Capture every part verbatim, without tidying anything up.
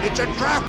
It's a trap!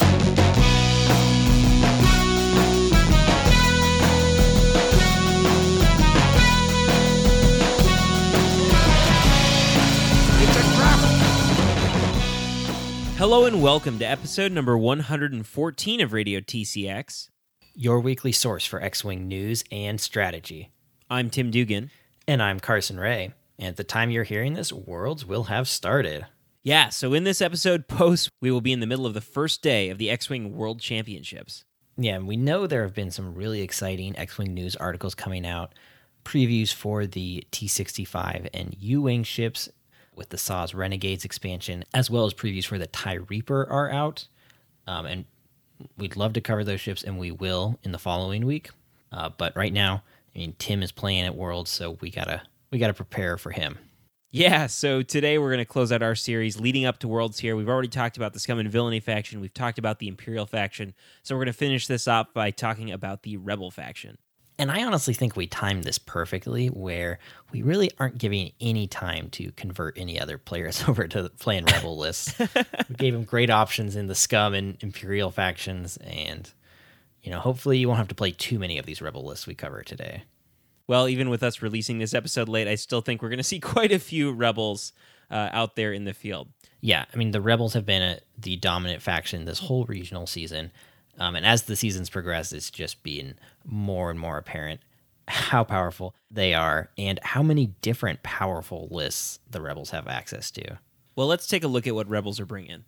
Hello and welcome to episode number one hundred fourteen of Radio T C X. Your weekly source for X-Wing news and strategy. I'm Tim Dugan. And I'm Carson Ray. And at the time you're hearing this, Worlds will have started. Yeah, so in this episode post, we will be in the middle of the first day of the X-Wing World Championships. Yeah, and we know there have been some really exciting X-Wing news articles coming out, previews for the T sixty-five and U-Wing ships with the S A W's Renegades expansion, as well as previews for the TIE Reaper are out. Um, and we'd love to cover those ships, and we will in the following week. Uh, but right now, I mean, Tim is playing at Worlds, so we gotta we gotta prepare for him. Yeah, so today we're going to close out our series leading up to Worlds here. We've already talked about the Scum and Villainy faction. We've talked about the Imperial faction. So we're going to finish this up by talking about the Rebel faction. And I honestly think we timed this perfectly, where we really aren't giving any time to convert any other players over to playing Rebel lists. We gave them great options in the Scum and Imperial factions, and you know, hopefully you won't have to play too many of these Rebel lists we cover today. Well, even with us releasing this episode late, I still think we're going to see quite a few Rebels uh, out there in the field. Yeah, I mean, the Rebels have been a, the dominant faction this whole regional season. Um, and as the seasons progress, it's just being more and more apparent how powerful they are and how many different powerful lists the Rebels have access to. Well, let's take a look at what Rebels are bringing.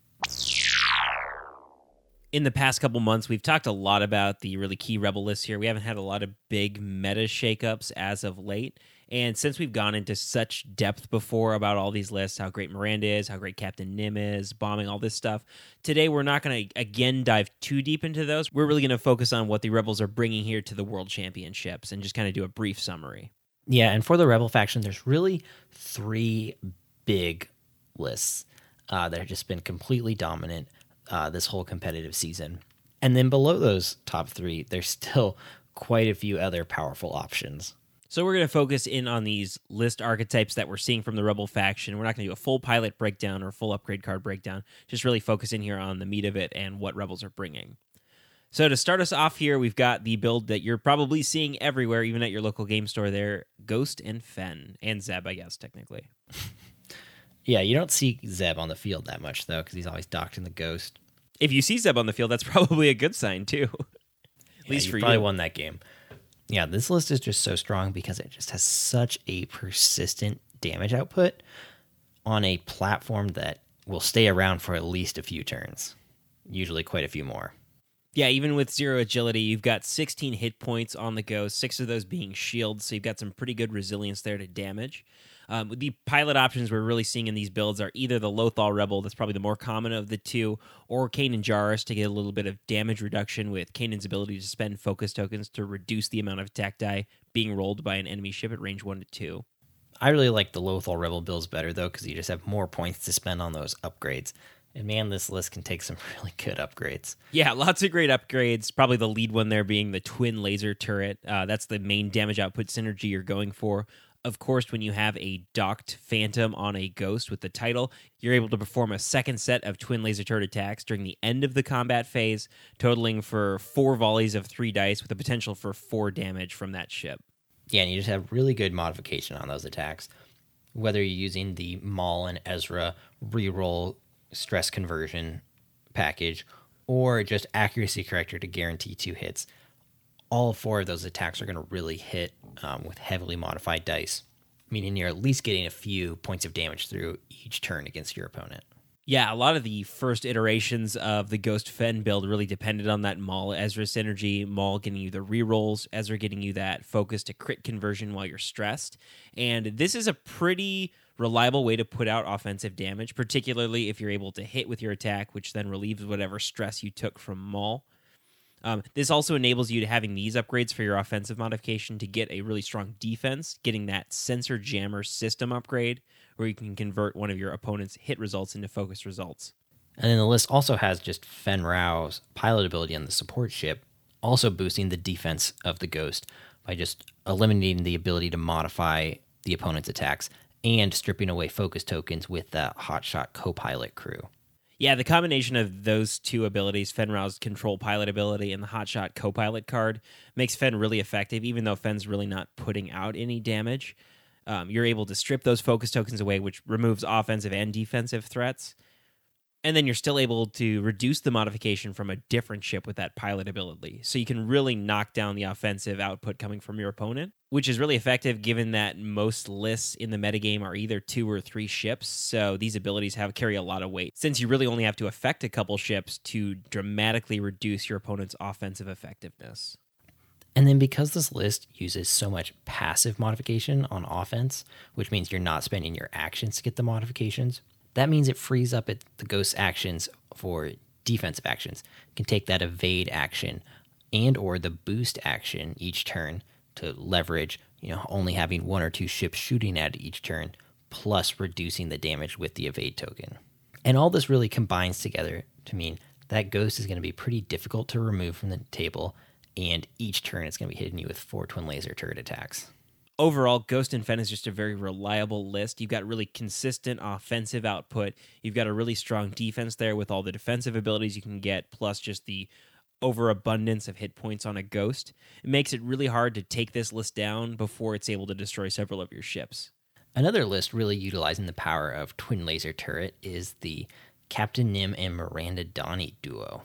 In the past couple months, we've talked a lot about the really key Rebel lists here. We haven't had a lot of big meta shakeups as of late. And since we've gone into such depth before about all these lists, how great Miranda is, how great Captain Nim is, bombing, all this stuff, today we're not going to, again, dive too deep into those. We're really going to focus on what the Rebels are bringing here to the World Championships and just kind of do a brief summary. Yeah, and for the Rebel faction, there's really three big lists uh, that have just been completely dominant uh, this whole competitive season. And then below those top three, there's still quite a few other powerful options. So we're going to focus in on these list archetypes that we're seeing from the Rebel faction. We're not going to do a full pilot breakdown or full upgrade card breakdown, just really focus in here on the meat of it and what Rebels are bringing. So to start us off here, we've got the build that you're probably seeing everywhere, even at your local game store there, Ghost and Fen, and Zeb, I guess, technically. Yeah, you don't see Zeb on the field that much, though, because he's always docked in the Ghost. If you see Zeb on the field, that's probably a good sign, too. At yeah, least you for you. probably won that game. Yeah, this list is just so strong because it just has such a persistent damage output on a platform that will stay around for at least a few turns, usually quite a few more. Yeah, even with zero agility, you've got sixteen hit points on the go, six of those being shields, so you've got some pretty good resilience there to damage. Um, the pilot options we're really seeing in these builds are either the Lothal Rebel, that's probably the more common of the two, or Kanan Jarrus to get a little bit of damage reduction with Kanan's ability to spend focus tokens to reduce the amount of attack die being rolled by an enemy ship at range one to two. I really like the Lothal Rebel builds better, though, because you just have more points to spend on those upgrades. And man, this list can take some really good upgrades. Yeah, lots of great upgrades. Probably the lead one there being the Twin Laser Turret. Uh, that's the main damage output synergy you're going for. Of course, when you have a docked Phantom on a Ghost with the title, you're able to perform a second set of Twin Laser Turret attacks during the end of the combat phase, totaling for four volleys of three dice with a potential for four damage from that ship. Yeah, and you just have really good modification on those attacks. Whether you're using the Maul and Ezra reroll stress conversion package or just accuracy corrector to guarantee two hits, all four of those attacks are going to really hit um, with heavily modified dice, meaning you're at least getting a few points of damage through each turn against your opponent. Yeah, a lot of the first iterations of the Ghost Fen build really depended on that Maul Ezra synergy, Maul getting you the rerolls, Ezra getting you that focus to crit conversion while you're stressed. And this is a pretty reliable way to put out offensive damage, particularly if you're able to hit with your attack, which then relieves whatever stress you took from Maul. Um, this also enables you to having these upgrades for your offensive modification to get a really strong defense, getting that Sensor Jammer system upgrade, where you can convert one of your opponent's hit results into focus results. And then the list also has just Fen Rao's pilot ability on the support ship, also boosting the defense of the Ghost by just eliminating the ability to modify the opponent's attacks and stripping away focus tokens with the Hotshot co-pilot crew. Yeah, the combination of those two abilities, Fenrir's control pilot ability and the Hotshot co-pilot card, makes Fen really effective, even though Fen's really not putting out any damage. Um, you're able to strip those focus tokens away, which removes offensive and defensive threats. And then you're still able to reduce the modification from a different ship with that pilot ability. So you can really knock down the offensive output coming from your opponent, which is really effective given that most lists in the metagame are either two or three ships. So these abilities have carry a lot of weight, since you really only have to affect a couple ships to dramatically reduce your opponent's offensive effectiveness. And then because this list uses so much passive modification on offense, which means you're not spending your actions to get the modifications, that means it frees up it, the Ghost's actions for defensive actions. You can take that evade action and or the boost action each turn to leverage, you know, only having one or two ships shooting at each turn, plus reducing the damage with the evade token. And all this really combines together to mean that Ghost is going to be pretty difficult to remove from the table, and each turn it's going to be hitting you with four twin laser turret attacks. Overall, Ghost and Fen is just a very reliable list. You've got really consistent offensive output. You've got a really strong defense there with all the defensive abilities you can get, plus just the overabundance of hit points on a Ghost. It makes it really hard to take this list down before it's able to destroy several of your ships. Another list really utilizing the power of twin laser turret is the Captain Nim and Miranda Donnie duo.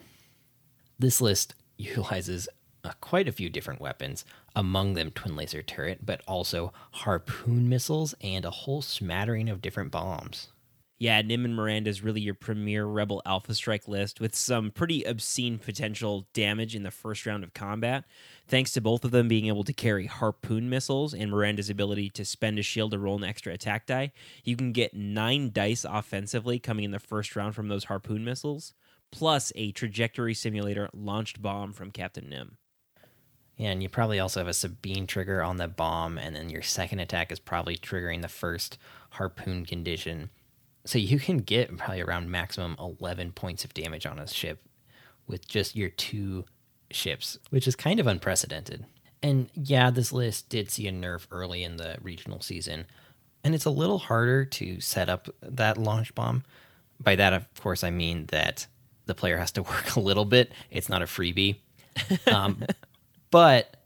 This list utilizes Uh, quite a few different weapons, among them twin laser turret, but also harpoon missiles and a whole smattering of different bombs. Yeah, Nim and Miranda is really your premier Rebel Alpha Strike list with some pretty obscene potential damage in the first round of combat. Thanks to both of them being able to carry harpoon missiles and Miranda's ability to spend a shield to roll an extra attack die, you can get nine dice offensively coming in the first round from those harpoon missiles, plus a trajectory simulator launched bomb from Captain Nim. Yeah, and you probably also have a Sabine trigger on the bomb, and then your second attack is probably triggering the first harpoon condition. So you can get probably around maximum eleven points of damage on a ship with just your two ships, which is kind of unprecedented. And yeah, this list did see a nerf early in the regional season, and it's a little harder to set up that launch bomb. By that, of course, I mean that the player has to work a little bit. It's not a freebie. Um But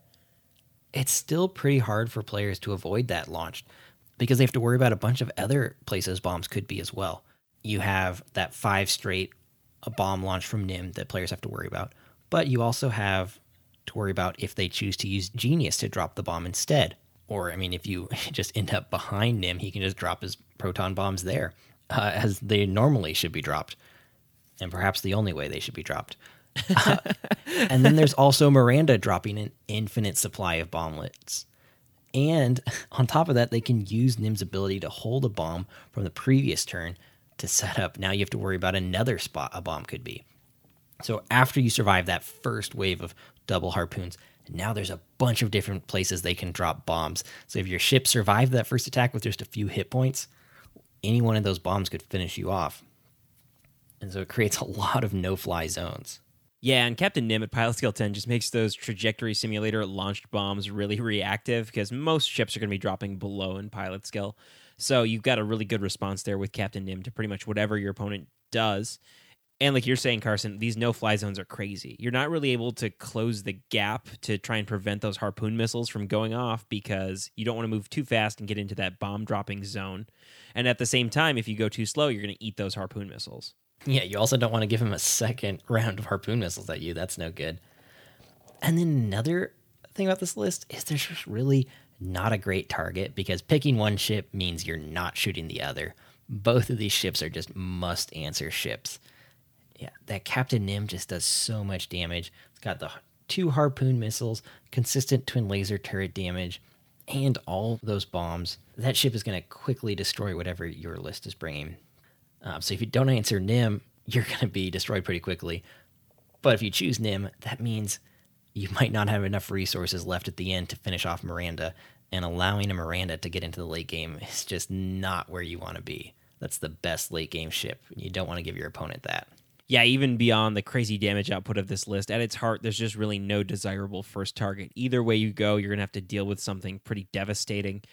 it's still pretty hard for players to avoid that launch because they have to worry about a bunch of other places bombs could be as well. You have that five straight a bomb launch from Nim that players have to worry about, but you also have to worry about if they choose to use Genius to drop the bomb instead. Or, I mean, if you just end up behind Nim, he can just drop his proton bombs there, uh, as they normally should be dropped, and perhaps the only way they should be dropped. Uh, and then there's also Miranda dropping an infinite supply of bomblets. And on top of that, they can use Nim's ability to hold a bomb from the previous turn to set up. Now you have to worry about another spot a bomb could be. So after you survive that first wave of double harpoons, now there's a bunch of different places they can drop bombs. So if your ship survived that first attack with just a few hit points, any one of those bombs could finish you off. And so it creates a lot of no-fly zones. Yeah, and Captain Nim at Pilot Skill ten just makes those trajectory simulator launched bombs really reactive because most ships are going to be dropping below in Pilot Skill. So you've got a really good response there with Captain Nim to pretty much whatever your opponent does. And like you're saying, Carson, these no-fly zones are crazy. You're not really able to close the gap to try and prevent those harpoon missiles from going off because you don't want to move too fast and get into that bomb-dropping zone. And at the same time, if you go too slow, you're going to eat those harpoon missiles. Yeah, you also don't want to give him a second round of harpoon missiles at you. That's no good. And then another thing about this list is there's just really not a great target because picking one ship means you're not shooting the other. Both of these ships are just must-answer ships. Yeah, that Captain Nim just does so much damage. It's got the two harpoon missiles, consistent twin laser turret damage, and all those bombs. That ship is going to quickly destroy whatever your list is bringing. Um, so if you don't answer Nim, you're going to be destroyed pretty quickly. But if you choose Nim, that means you might not have enough resources left at the end to finish off Miranda, and allowing a Miranda to get into the late game is just not where you want to be. That's the best late game ship. You don't want to give your opponent that. Yeah, even beyond the crazy damage output of this list, at its heart, there's just really no desirable first target. Either way you go, you're going to have to deal with something pretty devastating.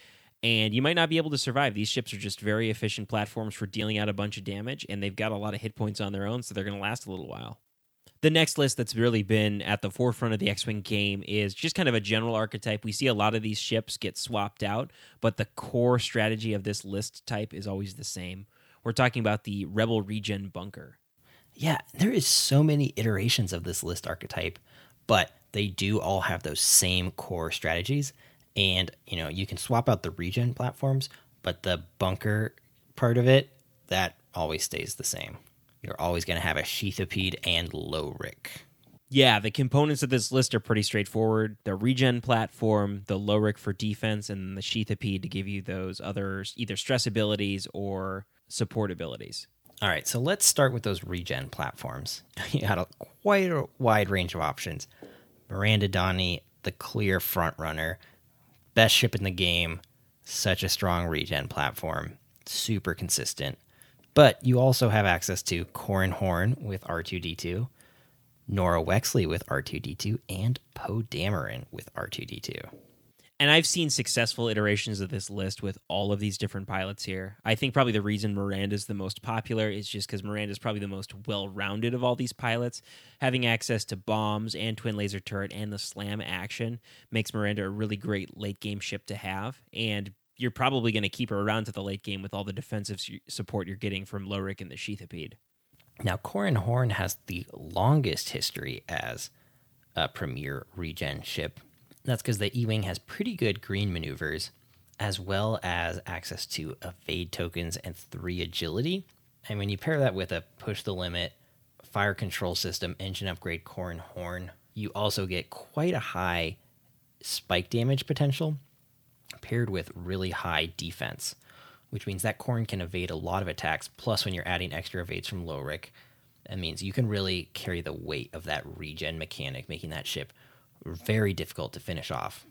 And you might not be able to survive. These ships are just very efficient platforms for dealing out a bunch of damage, and they've got a lot of hit points on their own, so they're going to last a little while. The next list that's really been at the forefront of the X-Wing game is just kind of a general archetype. We see a lot of these ships get swapped out, but the core strategy of this list type is always the same. We're talking about the Rebel Regen Bunker. Yeah, there is so many iterations of this list archetype, but they do all have those same core strategies. And, you know, you can swap out the regen platforms, but the bunker part of it, that always stays the same. You're always going to have a Sheathipede and Lowric. Yeah, the components of this list are pretty straightforward. The regen platform, the Lowric for defense, and the Sheathipede to give you those other either stress abilities or support abilities. All right, so let's start with those regen platforms. You got a quite a wide range of options. Miranda Donny, the clear front runner. Best ship in the game, such a strong regen platform, super consistent. But you also have access to Corran Horn with R two D two, Nora Wexley with R two D two, and Poe Dameron with R two D two. And I've seen successful iterations of this list with all of these different pilots here. I think probably the reason Miranda's the most popular is just because Miranda's probably the most well-rounded of all these pilots. Having access to bombs and twin laser turret and the slam action makes Miranda a really great late-game ship to have. And you're probably going to keep her around to the late game with all the defensive support you're getting from Lowric and the Sheathipede. Now, Corran Horn has the longest history as a premier regen ship. That's because the E-Wing has pretty good green maneuvers, as well as access to evade tokens and three agility. And when you pair that with a push the limit, fire control system, engine upgrade, Corran Horn, you also get quite a high spike damage potential paired with really high defense, which means that Corran can evade a lot of attacks. Plus, when you're adding extra evades from Lowric, that means you can really carry the weight of that regen mechanic, making that ship very difficult to finish off.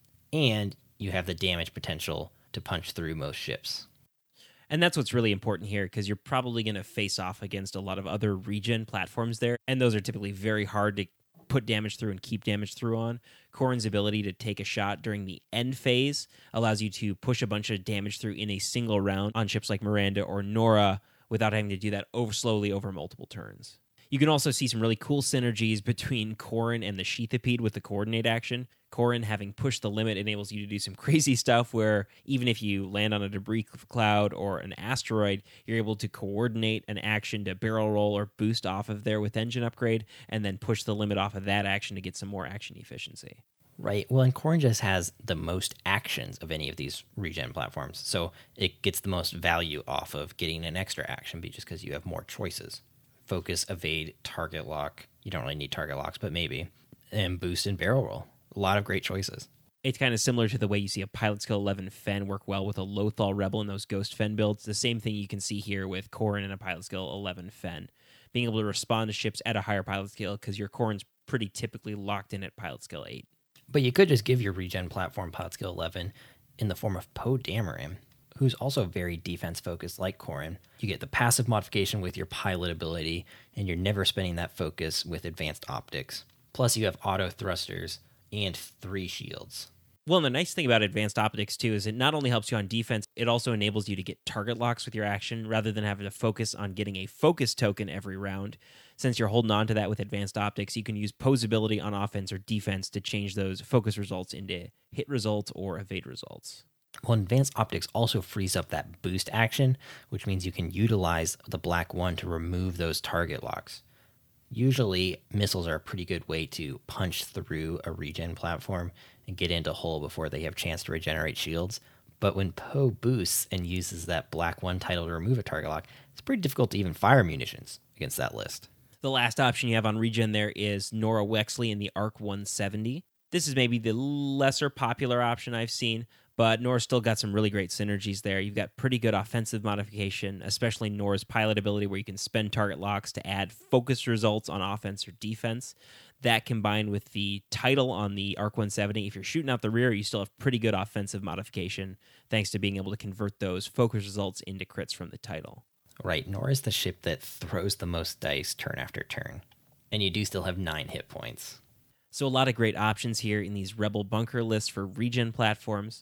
And you have the damage potential to punch through most ships. And that's what's really important here, because you're probably going to face off against a lot of other regen platforms there, and those are typically very hard to put damage through and keep damage through on. Corran's ability to take a shot during the end phase allows you to push a bunch of damage through in a single round on ships like Miranda or Nora without having to do that over slowly over multiple turns. You can also see some really cool synergies between Corran and the Sheathipede with the coordinate action. Corran, having pushed the limit, enables you to do some crazy stuff where even if you land on a debris cloud or an asteroid, you're able to coordinate an action to barrel roll or boost off of there with engine upgrade, and then push the limit off of that action to get some more action efficiency. Right. Well, and Corran just has the most actions of any of these regen platforms, so it gets the most value off of getting an extra action just because you have more choices. Focus, evade, target lock. You don't really need target locks, but maybe. And boost and barrel roll. A lot of great choices. It's kind of similar to the way you see a Pilot Skill eleven Fen work well with a Lothal Rebel in those Ghost Fen builds. The same thing you can see here with Corran and a Pilot Skill eleven Fen. Being able to respond to ships at a higher pilot skill, because your Corran's pretty typically locked in at Pilot Skill eight. But you could just give your regen platform Pilot Skill eleven in the form of Poe Dameron, who's also very defense-focused like Corran. You get the passive modification with your pilot ability, and you're never spending that focus with advanced optics. Plus, you have auto thrusters and three shields. Well, and the nice thing about advanced optics, too, is it not only helps you on defense, it also enables you to get target locks with your action, rather than having to focus on getting a focus token every round. Since you're holding on to that with advanced optics, you can use Poe's ability on offense or defense to change those focus results into hit results or evade results. Well, advanced optics also frees up that boost action, which means you can utilize the black one to remove those target locks. Usually, missiles are a pretty good way to punch through a regen platform and get into hull before they have a chance to regenerate shields. But when Poe boosts and uses that black one title to remove a target lock, it's pretty difficult to even fire munitions against that list. The last option you have on regen there is Nora Wexley in the Arc one seventy. This is maybe the lesser popular option I've seen, but Nora's still got some really great synergies there. You've got pretty good offensive modification, especially Nora's pilot ability where you can spend target locks to add focus results on offense or defense. That combined with the title on the Arc one seventy, if you're shooting out the rear, you still have pretty good offensive modification thanks to being able to convert those focus results into crits from the title. Right, Nora's the ship that throws the most dice turn after turn, and you do still have nine hit points. So a lot of great options here in these Rebel Bunker lists for regen platforms.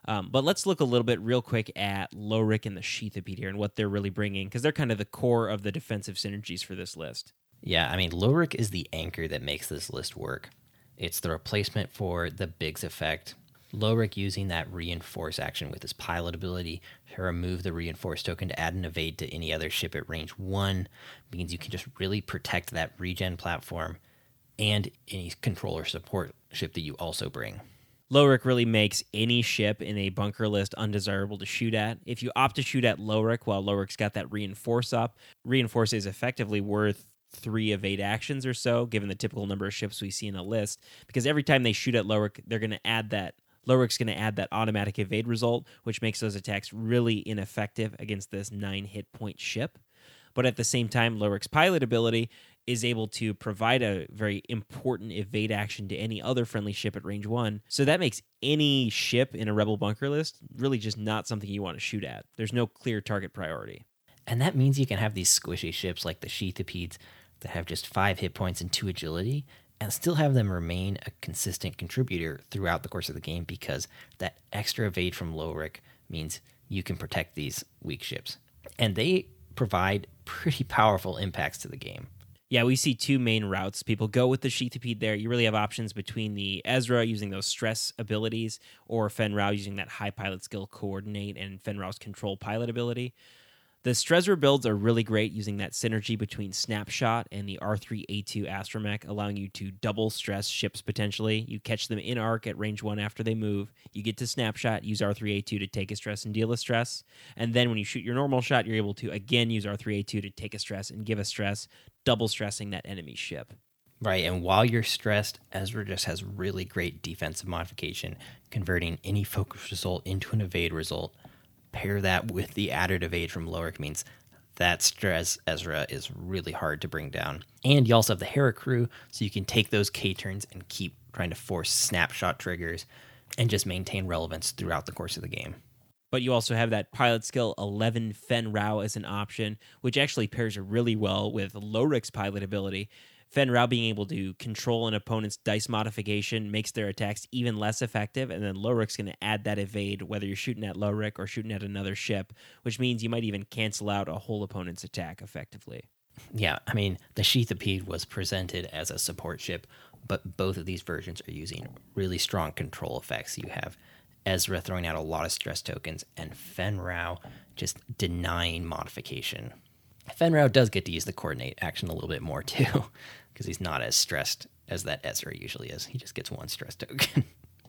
Um, but let's look a little bit real quick at Lorik and the Sheathipede here and what they're really bringing, because they're kind of the core of the defensive synergies for this list. Yeah, I mean, Lorik is the anchor that makes this list work. It's the replacement for the Biggs effect. Lorik using that reinforce action with his pilot ability to remove the reinforce token to add an evade to any other ship at range one means you can just really protect that regen platform and any controller support ship that you also bring. Lorik really makes any ship in a bunker list undesirable to shoot at. If you opt to shoot at Lorik while Lorik's got that reinforce up, reinforce is effectively worth three evade actions or so, given the typical number of ships we see in a list, because every time they shoot at Lorik, they're going to add that Lorik's going to add that automatic evade result, which makes those attacks really ineffective against this nine hit point ship. But at the same time, Lorik's pilot ability is able to provide a very important evade action to any other friendly ship at range one. So that makes any ship in a Rebel bunker list really just not something you want to shoot at. There's no clear target priority. And that means you can have these squishy ships like the Sheathipedes that have just five hit points and two agility and still have them remain a consistent contributor throughout the course of the game, because that extra evade from Lorik means you can protect these weak ships. And they provide pretty powerful impacts to the game. Yeah, we see two main routes. People go with the Sheathipede there. You really have options between the Ezra using those stress abilities or Fen Rao using that high pilot skill coordinate and Fen Rao's control pilot ability. The Strezra builds are really great using that synergy between Snapshot and the R three A two Astromech, allowing you to double stress ships potentially. You catch them in arc at range one after they move. You get to Snapshot, use R three A two to take a stress and deal a stress. And then when you shoot your normal shot, you're able to again use R three A two to take a stress and give a stress, double stressing that enemy ship. Right, and while you're stressed, Ezra just has really great defensive modification, converting any focus result into an evade result. Pair that with the added evade from Lorik means that stress Ezra is really hard to bring down. And you also have the Hera crew, so you can take those K-turns and keep trying to force snapshot triggers and just maintain relevance throughout the course of the game. But you also have that pilot skill eleven Fen Rao as an option, which actually pairs really well with Lorik's pilot ability. Fen Rao being able to control an opponent's dice modification makes their attacks even less effective, and then Lorik's going to add that evade whether you're shooting at Lorik or shooting at another ship, which means you might even cancel out a whole opponent's attack effectively. Yeah, I mean, the Sheathipede was presented as a support ship, but both of these versions are using really strong control effects. You have Ezra throwing out a lot of stress tokens, and Fen Rao just denying modification. Fen Rao does get to use the coordinate action a little bit more too, because he's not as stressed as that Ezra usually is. He just gets one stress token.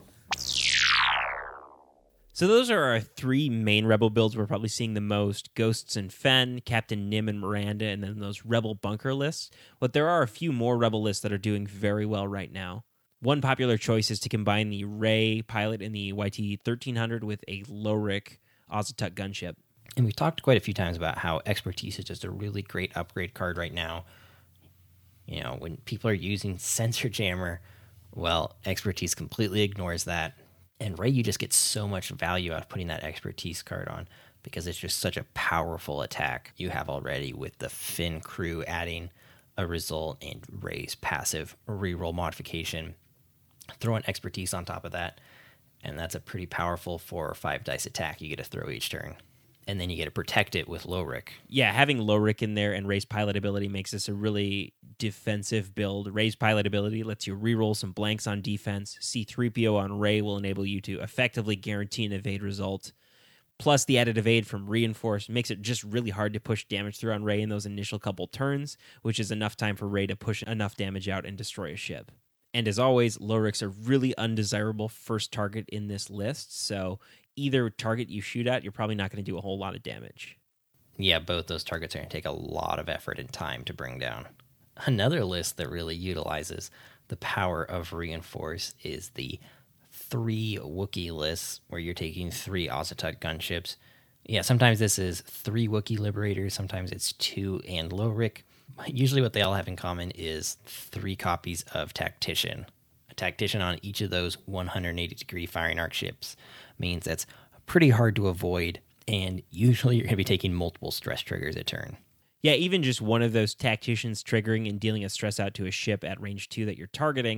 So those are our three main Rebel builds we're probably seeing the most: Ghosts and Fen, Captain Nim and Miranda, and then those Rebel bunker lists. But there are a few more Rebel lists that are doing very well right now. One popular choice is to combine the Rey pilot in the Y T thirteen hundred with a Lorik Ozatut gunship. And we've talked quite a few times about how Expertise is just a really great upgrade card right now. You know, when people are using Sensor Jammer, well, Expertise completely ignores that. And Rey, you just get so much value out of putting that Expertise card on, because it's just such a powerful attack you have already with the Finn crew adding a result and Rey's passive reroll modification. Throw an Expertise on top of that, and that's a pretty powerful four or five dice attack you get to throw each turn. And then you get to protect it with Lorik. Yeah, having Lorik in there and Rey's pilot ability makes this a really defensive build. Rey's pilot ability lets you reroll some blanks on defense. C three P O on Rey will enable you to effectively guarantee an evade result. Plus, the added evade from Reinforce makes it just really hard to push damage through on Rey in those initial couple turns, which is enough time for Rey to push enough damage out and destroy a ship. And as always, Lorik's a really undesirable first target in this list, so either target you shoot at, you're probably not going to do a whole lot of damage. Yeah, both those targets are going to take a lot of effort and time to bring down. Another list that really utilizes the power of Reinforce is the three Wookiee lists, where you're taking three Ozatut gunships. Yeah, sometimes this is three Wookiee Liberators, sometimes it's two and Lorik. Usually what they all have in common is three copies of Tactician. A Tactician on each of those one hundred eighty degree firing arc ships means that's pretty hard to avoid, and usually you're going to be taking multiple stress triggers a turn. Yeah, even just one of those Tacticians triggering and dealing a stress out to a ship at range two that you're targeting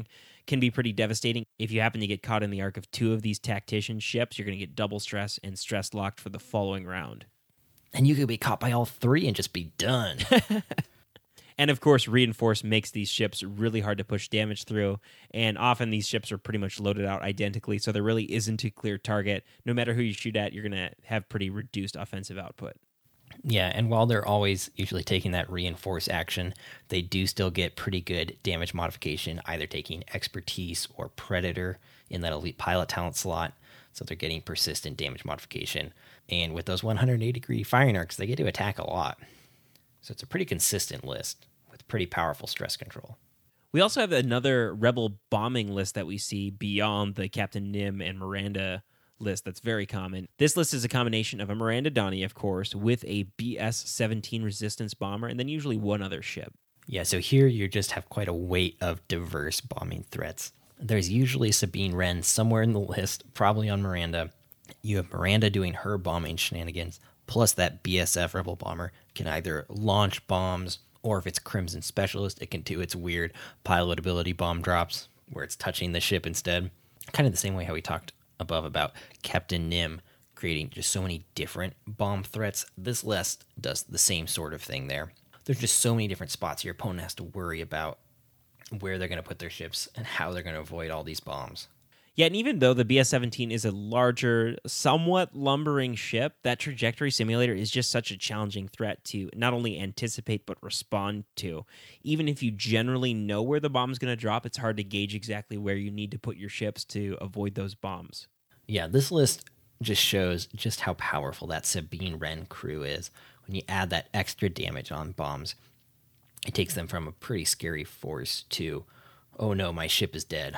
can be pretty devastating. If you happen to get caught in the arc of two of these tactician ships, you're going to get double stress and stress locked for the following round. And you could be caught by all three and just be done. And of course, Reinforce makes these ships really hard to push damage through, and often these ships are pretty much loaded out identically, so there really isn't a clear target. No matter who you shoot at, you're going to have pretty reduced offensive output. Yeah, and while they're always usually taking that Reinforce action, they do still get pretty good damage modification, either taking Expertise or Predator in that Elite Pilot talent slot, so they're getting persistent damage modification. And with those one hundred eighty degree firing arcs, they get to attack a lot. So it's a pretty consistent list with pretty powerful stress control. We also have another Rebel bombing list that we see beyond the Captain Nim and Miranda list that's very common. This list is a combination of a Miranda Donnie, of course, with a B S seventeen resistance bomber, and then usually one other ship. Yeah, so here you just have quite a weight of diverse bombing threats. There's usually Sabine Wren somewhere in the list, probably on Miranda. You have Miranda doing her bombing shenanigans, plus that B S F Rebel bomber can either launch bombs, or if it's Crimson Specialist, it can do its weird pilot ability bomb drops, where it's touching the ship instead. Kind of the same way how we talked above about Captain Nim creating just so many different bomb threats. This list does the same sort of thing there. There's just so many different spots your opponent has to worry about where they're going to put their ships and how they're going to avoid all these bombs. Yeah, and even though the B S seventeen is a larger, somewhat lumbering ship, that trajectory simulator is just such a challenging threat to not only anticipate but respond to. Even if you generally know where the bomb's going to drop, it's hard to gauge exactly where you need to put your ships to avoid those bombs. Yeah, this list just shows just how powerful that Sabine Wren crew is. When you add that extra damage on bombs, it takes them from a pretty scary force to, oh no, my ship is dead.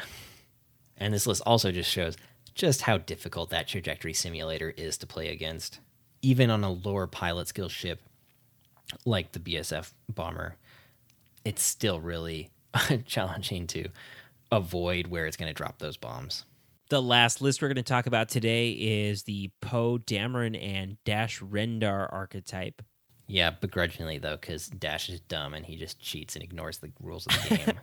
And this list also just shows just how difficult that trajectory simulator is to play against. Even on a lower pilot skill ship like the B S F bomber, it's still really challenging to avoid where it's going to drop those bombs. The last list we're going to talk about today is the Poe Dameron and Dash Rendar archetype. Yeah, begrudgingly though, because Dash is dumb and he just cheats and ignores the rules of the game.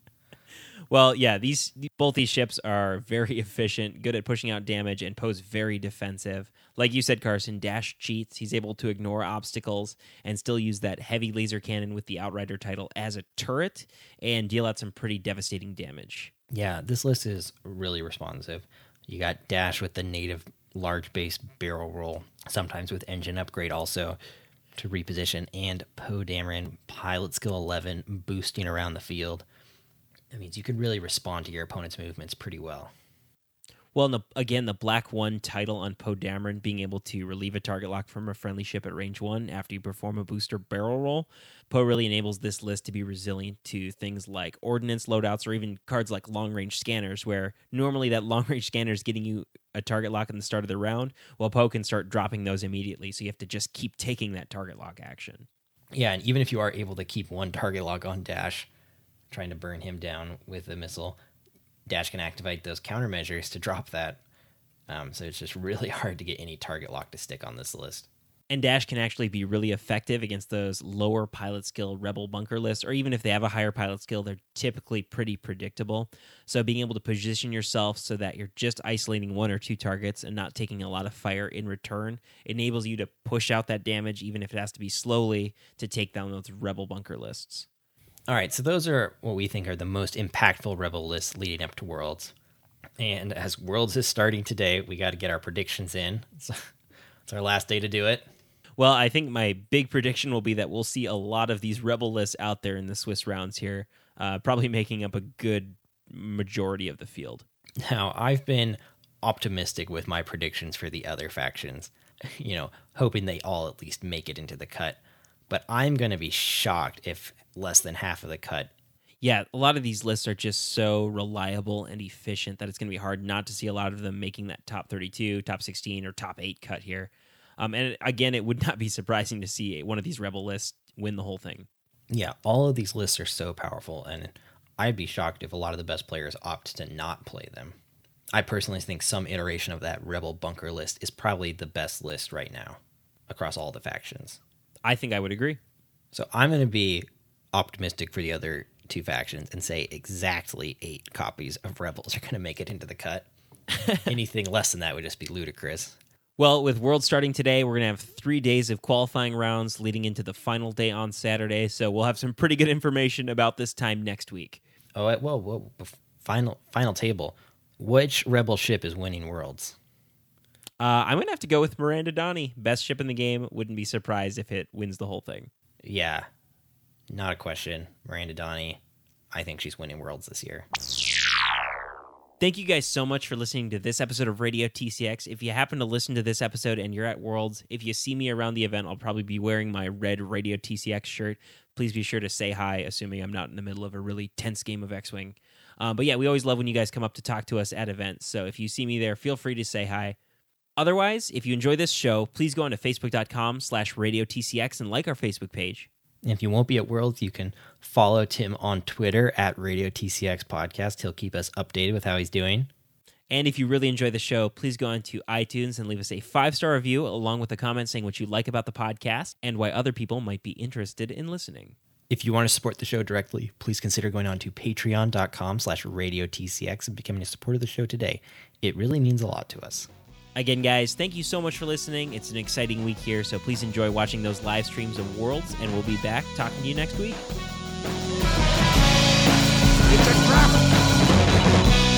Well, yeah, these both these ships are very efficient, good at pushing out damage, and Poe's very defensive. Like you said, Carson, Dash cheats. He's able to ignore obstacles and still use that heavy laser cannon with the Outrider title as a turret and deal out some pretty devastating damage. Yeah, this list is really responsive. You got Dash with the native large base barrel roll, sometimes with engine upgrade also to reposition, and Poe Dameron pilot skill eleven boosting around the field. That means you can really respond to your opponent's movements pretty well. Well, and the, again, the Black one title on Poe Dameron, being able to relieve a target lock from a friendly ship at range one after you perform a booster barrel roll. Poe really enables this list to be resilient to things like ordnance loadouts or even cards like long-range scanners, where normally that long-range scanner is getting you a target lock in the start of the round, while Poe can start dropping those immediately, so you have to just keep taking that target lock action. Yeah, and even if you are able to keep one target lock on Dash, trying to burn him down with a missile, Dash can activate those countermeasures to drop that. Um, so it's just really hard to get any target lock to stick on this list. And Dash can actually be really effective against those lower pilot skill Rebel bunker lists, or even if they have a higher pilot skill, they're typically pretty predictable. So being able to position yourself so that you're just isolating one or two targets and not taking a lot of fire in return enables you to push out that damage, even if it has to be slowly, to take down those Rebel bunker lists. All right, so those are what we think are the most impactful Rebel lists leading up to Worlds. And as Worlds is starting today, we got to get our predictions in. It's, it's our last day to do it. Well, I think my big prediction will be that we'll see a lot of these Rebel lists out there in the Swiss rounds here, uh, probably making up a good majority of the field. Now, I've been optimistic with my predictions for the other factions, you know, hoping they all at least make it into the cut. But I'm going to be shocked if less than half of the cut. Yeah, a lot of these lists are just so reliable and efficient that it's going to be hard not to see a lot of them making that top thirty-two, top sixteen, or top eight cut here. Um, and again, it would not be surprising to see one of these Rebel lists win the whole thing. Yeah, all of these lists are so powerful, and I'd be shocked if a lot of the best players opt to not play them. I personally think some iteration of that Rebel bunker list is probably the best list right now across all the factions. I think I would agree. So I'm going to be optimistic for the other two factions and say exactly eight copies of Rebels are going to make it into the cut. Anything less than that would just be ludicrous. Well, with Worlds starting today, we're going to have three days of qualifying rounds leading into the final day on Saturday, so we'll have some pretty good information about this time next week. Oh, whoa, whoa, final, final table. Which Rebel ship is winning Worlds? Uh, I'm going to have to go with Miranda Donnie. Best ship in the game. Wouldn't be surprised if it wins the whole thing. Yeah, not a question. Miranda Donnie, I think she's winning Worlds this year. Thank you guys so much for listening to this episode of Radio T C X. If you happen to listen to this episode and you're at Worlds, if you see me around the event, I'll probably be wearing my red Radio T C X shirt. Please be sure to say hi, assuming I'm not in the middle of a really tense game of X-Wing. Um, but yeah, we always love when you guys come up to talk to us at events. So if you see me there, feel free to say hi. Otherwise, if you enjoy this show, please go on to facebook.com slash Radio TCX and like our Facebook page. And if you won't be at Worlds, you can follow Tim on Twitter at Radio T C X Podcast. He'll keep us updated with how he's doing. And if you really enjoy the show, please go on to iTunes and leave us a five-star review along with a comment saying what you like about the podcast and why other people might be interested in listening. If you want to support the show directly, please consider going on to patreon.com slash Radio TCX and becoming a supporter of the show today. It really means a lot to us. Again, guys, thank you so much for listening. It's an exciting week here, so please enjoy watching those live streams of Worlds, and we'll be back talking to you next week. It's a trap!